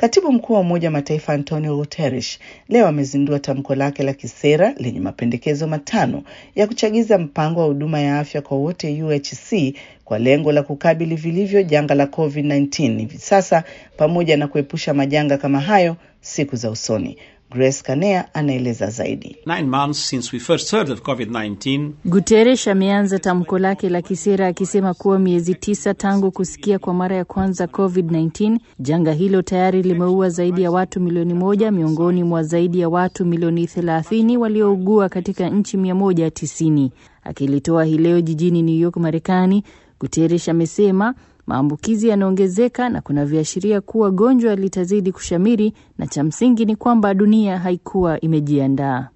Katibu mkuu wa Umoja wa Mataifa Antonio Guterres leo amezindua tamko lake la kisera lenye mapendekezo 5 ya kuchagiza mpango wa huduma ya afya kwa wote UHC kwa lengo la kukabili vilivyo janga la COVID-19 hivi sasa pamoja na kuepusha majanga kama hayo siku za usoni. Grace Kanea anaeleza zaidi. 9 months since we first heard of COVID-19. Guterres ameanza tamko lake la kisera akisema kuwa miezi 9 tangu kusikia kwa mara ya kwanza COVID-19, janga hilo tayari limeua zaidi ya watu milioni 1 miongoni mwa zaidi ya watu milioni 30 waliougua katika nchi 190. Akilitoa hii leo jijini New York, Marekani, Guterres amesema maambukizi yanaongezeka na kuna viashiria kuwa gonjwa litazidi kushamiri, na cha msingi ni kwamba dunia haikuwa imejiandaa.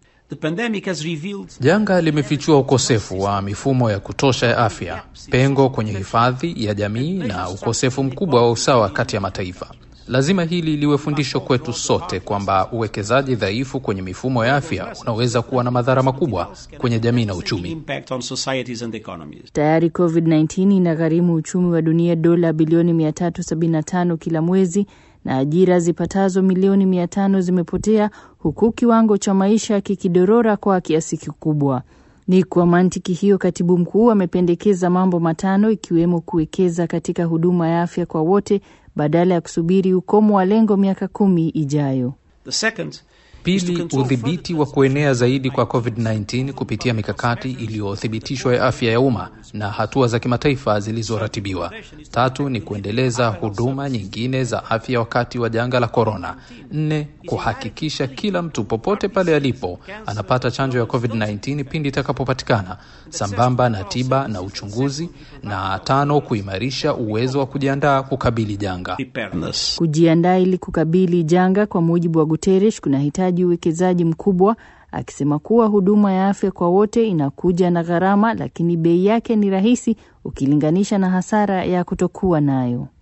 Janga limefichua ukosefu wa mifumo ya kutosha ya afya, pengo kwenye hifadhi ya jamii na ukosefu mkubwa wa usawa kati ya mataifa. Lazima hili liwe fundisho kwetu sote kwamba uwekezaji dhaifu kwenye mifumo ya afya unaweza kuwa na madhara makubwa kwenye jamii na uchumi. Tayari COVID-19 inagharimu uchumi wa dunia dola bilioni 375 kila mwezi, na ajira zipatazo milioni 500 zimepotea, huku kiwango cha maisha kikidorora kwa kiasi kikubwa. Ni kwa mantiki hiyo katibu mkuu amependekeza mambo 5 ikiwemo kuwekeza katika huduma ya afya kwa wote badala ya kusubiri ukomo wa lengo miaka 10 ijayo. Pili, udhibiti wa kuenea zaidi kwa COVID-19 kupitia mikakati iliyothibitishwa ya afya ya umma na hatua za kimataifa zilizoratibiwa. 3 ni kuendeleza huduma nyingine za afya wakati wa janga la corona. 4, kuhakikisha kila mtu popote pale alipo anapata chanjo ya COVID-19 pindi itakapopatikana, sambamba na tiba na uchunguzi. Na 5, kuimarisha uwezo wa kujiandaa kukabili janga. Kujiandaa ili kukabili janga kwa mujibu wa Guterres kunahitaji uwekezaji mkubwa, akisema kuwa huduma ya afya kwa wote inakuja na gharama, lakini bei yake ni rahisi ukilinganisha na hasara ya kutokuwa nayo.